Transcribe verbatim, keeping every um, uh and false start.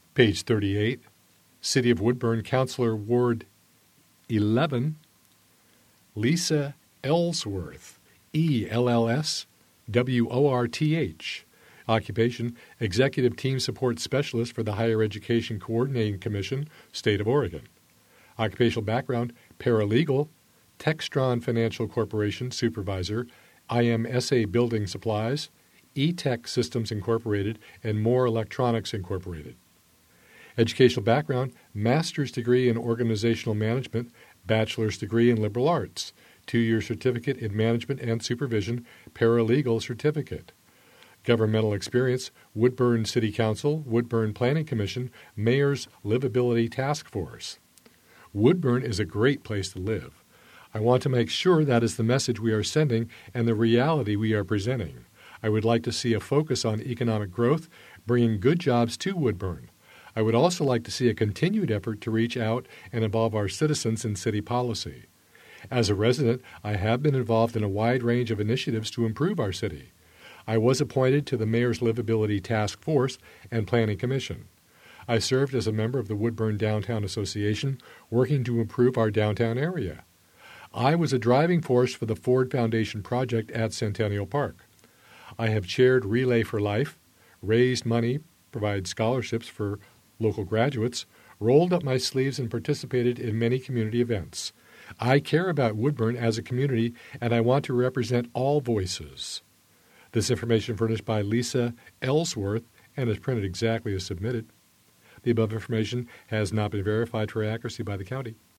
Page thirty-eight, City of Woodburn Councilor Ward eleven, Lisa Ellsworth, E L L S W O R T H. Occupation, Executive Team Support Specialist for the Higher Education Coordinating Commission, State of Oregon. Occupational background, paralegal, Textron Financial Corporation Supervisor, I M S A Building Supplies, E-Tech Systems Incorporated, and More Electronics Incorporated. Educational background, master's degree in organizational management, bachelor's degree in liberal arts, two-year certificate in management and supervision, paralegal certificate. Governmental experience, Woodburn City Council, Woodburn Planning Commission, Mayor's Livability Task Force. Woodburn is a great place to live. I want to make sure that is the message we are sending and the reality we are presenting. I would like to see a focus on economic growth, bringing good jobs to Woodburn. I would also like to see a continued effort to reach out and involve our citizens in city policy. As a resident, I have been involved in a wide range of initiatives to improve our city. I was appointed to the Mayor's Livability Task Force and Planning Commission. I served as a member of the Woodburn Downtown Association, working to improve our downtown area. I was a driving force for the Ford Foundation project at Centennial Park. I have chaired Relay for Life, raised money, provided scholarships for local graduates, rolled up my sleeves and participated in many community events. I care about Woodburn as a community, and I want to represent all voices. This information furnished by Lisa Ellsworth and is printed exactly as submitted. The above information has not been verified for accuracy by the county.